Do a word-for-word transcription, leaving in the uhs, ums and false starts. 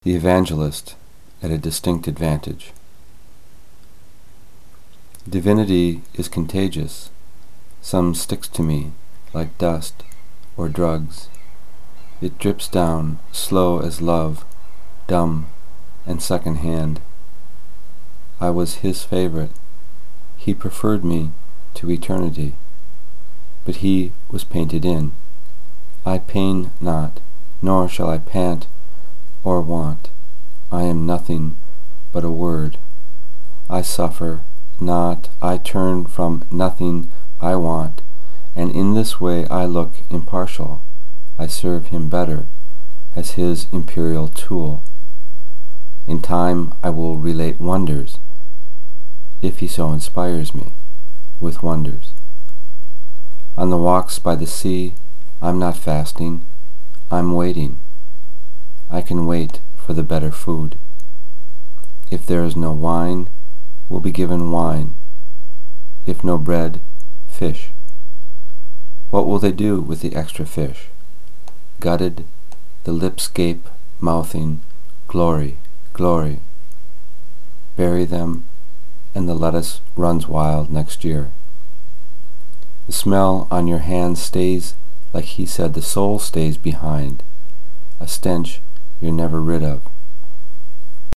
The evangelist at a distinct advantage. Divinity is contagious. Some sticks to me like dust or drugs. It drips down, slow as love, dumb and second-hand. I was his favorite. He preferred me to eternity, but he was painted in. I pain not, nor shall I pant or want. I am nothing but a word. I suffer not, I turn from nothing I want, and in this way I look impartial. I serve him better as his imperial tool. In time I will relate wonders, if he so inspires me with wonders. On the walks by the sea, I'm not fasting, I'm waiting. I can wait for the better food. If there is no wine, we'll be given wine. If no bread, fish. What will they do with the extra fish? Gutted, the lips gape, mouthing, glory, glory. Bury them, and the lettuce runs wild next year. The smell on your hands stays, like he said, the soul stays behind, a stench you're never rid of.